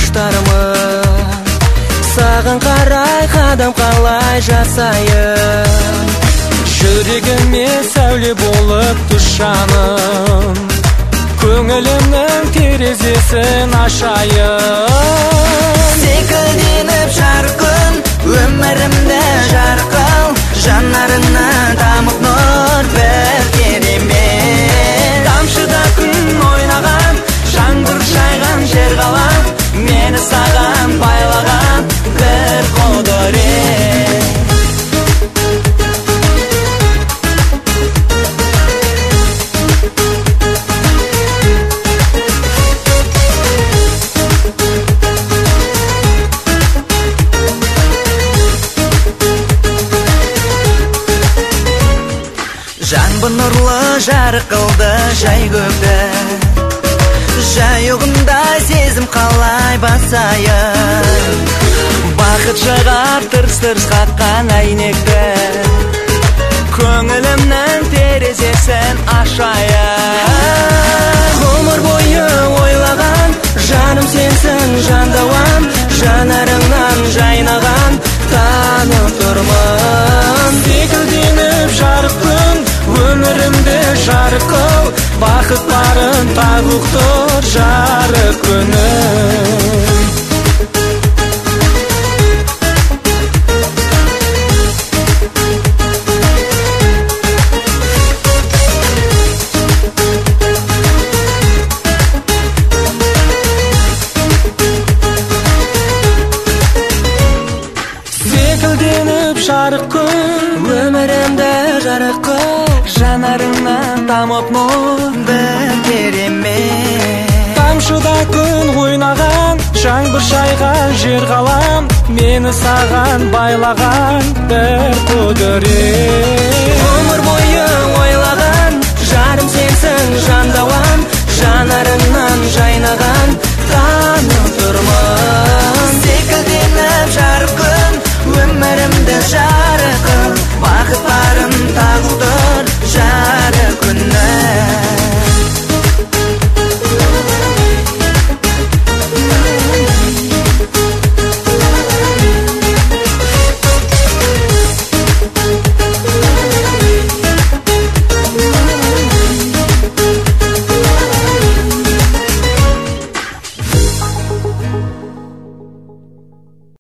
құштармын, саған қарай қадам қалай жасайын. Жүрегіме сәуле болып түс жаным, көңілімнің терезесін ашайын. Секілденіп жарқын өмірімді жарқыл, жанарыңнан тамып нұр бір керемет. Тамшыда күн ойнаған, жаңбыр жайған жер қалам, мені саған байлаған бір құдірет. Жаңбыр нұрлы жарық қылды жай көкті, жайығындай сезім қалай басайын. Бақыт жағар тырс-тырс қаққан әйнекті, көңілімнің терезесін ашайын. Ғұмыр бойы ойлаған, жаным сенсің жандауам, жанарыңнан жайнаған танып тұрмын. Секілденіп жарық күн өмірімді жарық қыл, бақытларын тағып тұр жарық күнім. Секілденіп жарық күн өмірімді жарық қыл, жанарыңнан тамып нұр бір керемет. Тамшыда күн ойнаған, жаңбыр жайған жер қалам, мені саған байлаған бір құдірет.